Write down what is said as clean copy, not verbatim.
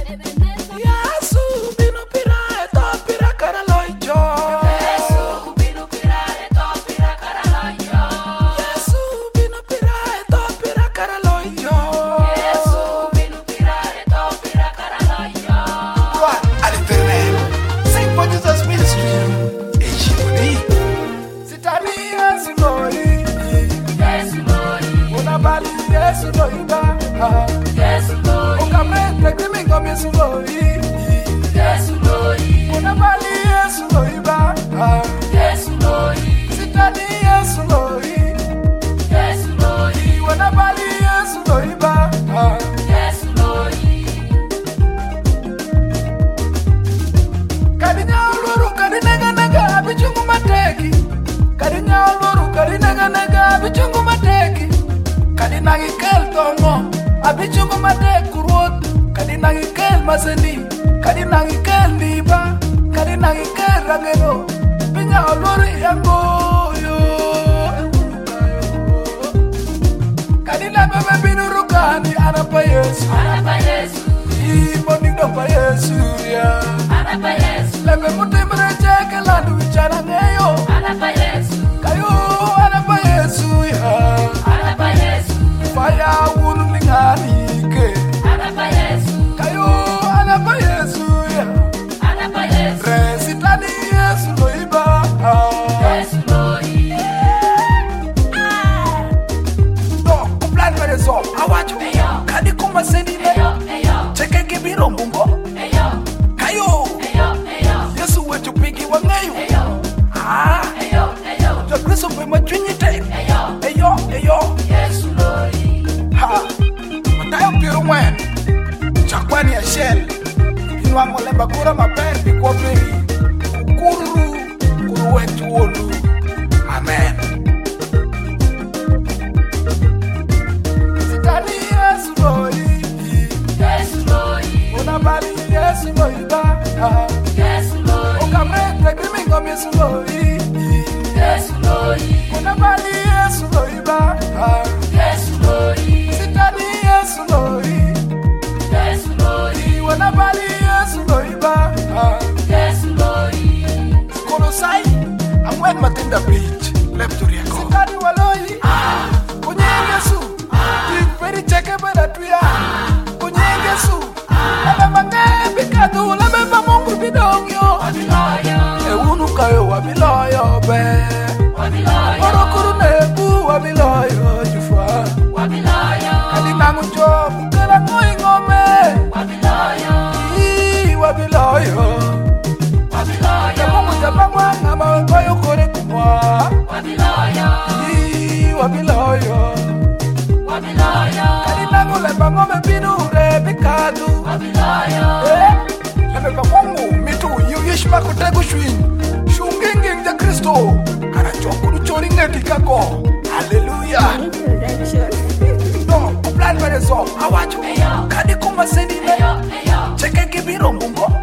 Yesu bino pira to pira kara loicho. Yesu bino pira to pira kara loicho. Yesu bino pira to pira kara loicho. Yesu bino pira to pira kara loicho. What Aliterreno? Sing for Jesus Ministry. Echibuni. Sitani Yesu loi. Yesu loi. Unabali Yesu loiba. Yesu loi. Ukamete kimingo Yesu loi. Yesu loi. Unabali Yesu loiba. Yesu loi. Sitani Yesu loi. Yesu loi. Unabali Yesu loiba. Yesu loi. Kadinya uluru kadinega nega bichungu mateki. Kadinya uluru kadinega nega bichungu mateki. Kadinagi kel tongo abichungu matek kurot. Kadinagi kel maseni. Kadinagi kel liba. Kadinagi kel rangero. Binya uluru yango yo. Kadina bebe binurukani anapa Yesu. Anapa Yesu. Morning do pa Yesu ya. Anapa Yesu. Lebe mutimbre cheke landu bichara ngeyo. Anapa Yesu. Kayo anapa Yesu ya. Anapa Yesu. Faya wuru ningani ke. Anapa Yesu. Kayo anapa Yesu ya. Anapa Yesu. Resitani Yesu loiba. Yesu loi. No, kuplan mere so. Awacho. Kadi kuma seni ne. Cheke kibiro mungo. Kayo. Yesu wetu pigi wangayo. The grace of my trinity. Eyo. Yesu loi. Ha. Matayo piro mwen. Chakwani ya shell. Inwa molemba kura maper bikwa peri. Kuru wetu wolu. Amen. Sitani Yesu loi. Yesu loi. Unabali Yesu loiba. Yesu loi. Ukamete kimingo Yesu loi. Yesu loi. Unabali Yesu loiba. Yesu loi. Sitani Yesu loi. Yesu loi. Unabali Yesu loiba. Yesu loi. Kolosai amwen matinda beach left to riako. Sitani waloi. Kunye Yesu. Peri cheke bada tuya. Kunye Yesu. Lebe mange bikadu lebe pa mungu bidongyo. Wabiloyo. Eunu kayo wabiloyo be. Wabiloyo. Orokuru nebu wabiloyo jufwa. Wabiloyo. Kadinangu jo mukela ngoi ngome. Wabiloyo. Wabiloyo. Wabiloyo. Mungu japangwa ngama wengoyo kore kumwa. Wabiloyo. Wabiloyo. Wabiloyo. Kadinangu leba ngome binure bikadu. Wabiloyo. Lebe mungu mitu yishma kutegu shwin. Shunginging the Kristo. Kana chokuru chori ngeti kako. Hallelujah. No, plan mere so. Awacho. Kadi kuma seni ne. Cheke kibiro mungo.